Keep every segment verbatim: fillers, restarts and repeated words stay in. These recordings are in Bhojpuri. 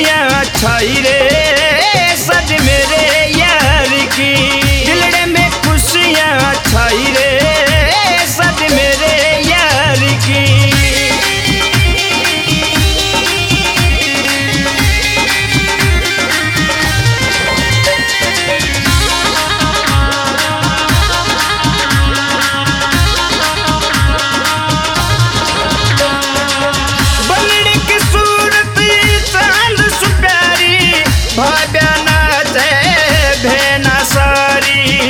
खुशियाँ छाई रे सज मेरे यार की। दिलड़े में खुशियाँ छाई रे सज मेरे यार की। भाब्या नाचे भेना सारी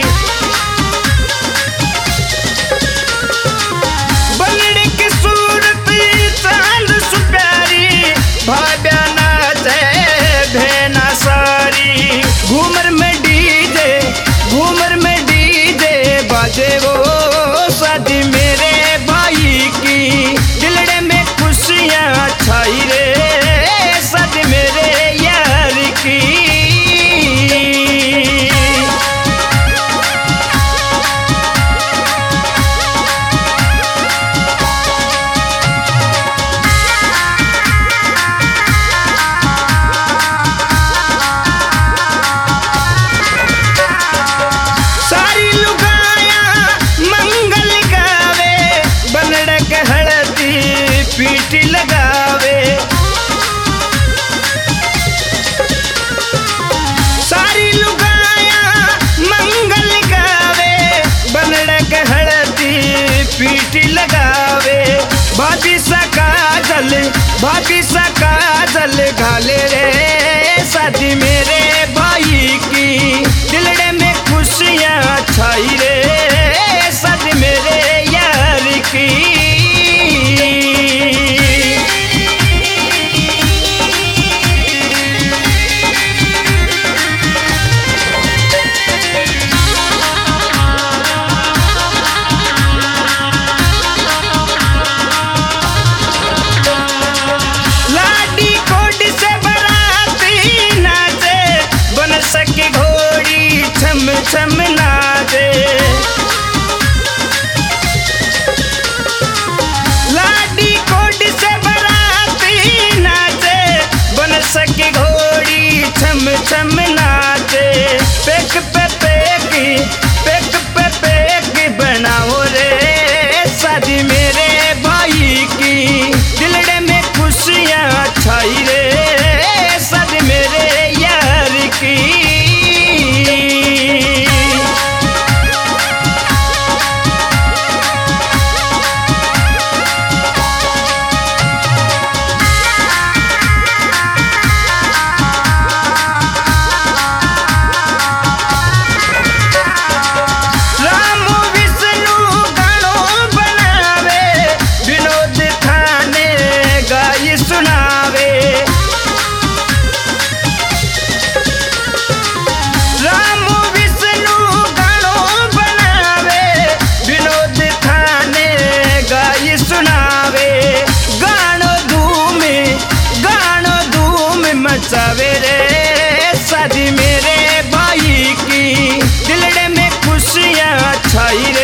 बलड़ी की सूरत चांद सुप्यारी। भाब्या नाचे भेना सारी। घूमर में डीजे घूमर में डीजे बाजे वो शादी मेरे भाई की। दिलड़े में खुशियाँ छाई रे सज मेरे यार की। सारी लुगाया मंगल गावे बनड़क हड़ती पीटी लगावे। सारी लुगाया मंगल गावे बनड़क हड़ती पीटी लगावे। भाभी सा काजल भाभी सा काजल घाले रे शादी मेरे भाई की। दिलड़े में खुशियाँ छाई रे सज मेरे यार की। लाडी कोडी से बराती नाचे बन सके घोड़ी छम छम नाचे। लाडी कोडी से बराती नाचे बन सके घोड़ी छम छम नाचे। पेक पे पेकी पेक पे पेकी बनाओ रे शादी मेरे भाई की। दिलड़े में खुशियाँ छाई रे सज मेरे यार की। राम विष्णु गानो बनावे विनोद खाने गाई सुनावे। राम विष्णु गानो बनावे विनोद खाने गाई सुनावे। गानो धूम गानो धूम मचावे रे शादी मेरे भाई की। दिलड़े में खुशियाँ छाई